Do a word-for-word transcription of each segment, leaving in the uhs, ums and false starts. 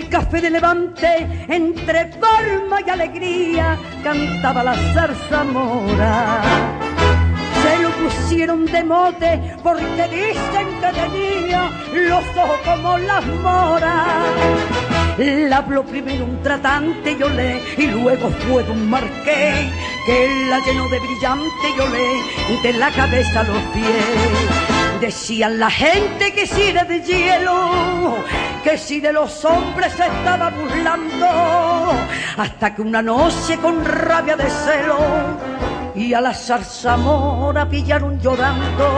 café de Levante, entre palma y alegría, cantaba la zarzamora. Se lo pusieron de mote porque dicen que tenía los ojos como las moras. La habló primero un tratante y olé, y luego fue de un marqués que la llenó de brillante y olé, de la cabeza a los pies. Decían la gente que si era de hielo, que si de los hombres se estaba burlando, hasta que una noche con rabia de celo y a la zarzamora pillaron llorando.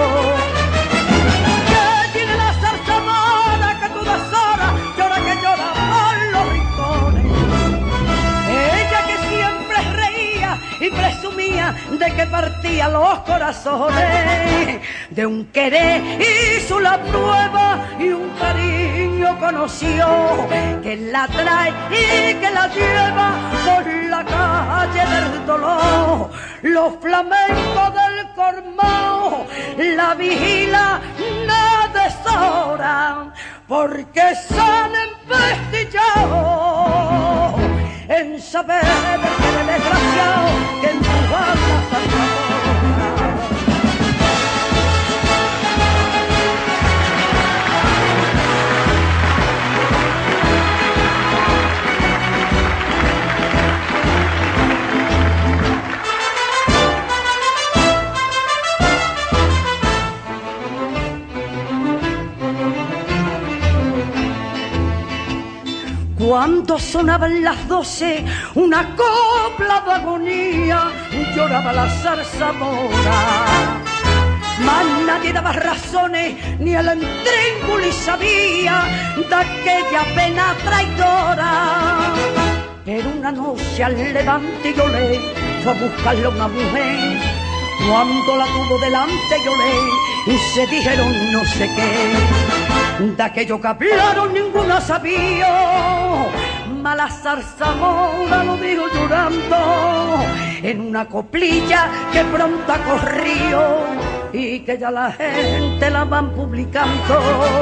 ¿Qué tiene la zarzamora que a todas horas llora que llora por los rincones? Ella que siempre reía y presumía de que partía los corazones, de un querer hizo la prueba y un cariño conoció, que la trae y que la lleva por la calle del dolor. Los flamencos del Cormao la vigila no deshoran, porque se han empestillado en saber que el desgraciado que empuja la zarzamora. Cuando sonaban las doce, una copla de agonía, lloraba la zarzamora. Mas nadie daba razones, ni el entríngulis sabía de aquella pena traidora. Pero una noche al Levante yo le fue a buscarle a una mujer. Cuando la tuvo delante yo le y se dijeron no sé qué. De aquello que hablaron ninguna sabía, mala zarzamora lo dijo llorando en una coplilla que pronto corrió y que ya la gente la van publicando.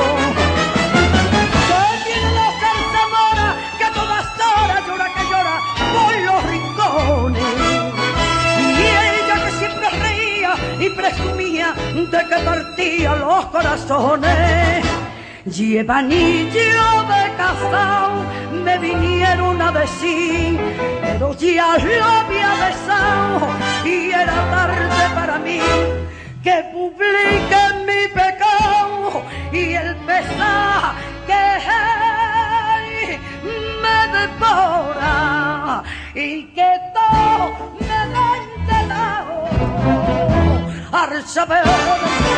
¿Qué tiene la zarzamora que a todas horas llora que llora por los rincones? Y ella que siempre reía y presumía de que partía los corazones. Lleva anillo de casao, me vinieron a decir, pero ya lo había besado y era tarde para mí que publique mi pecado y el pesar que me devora y que todo me da enterado al saber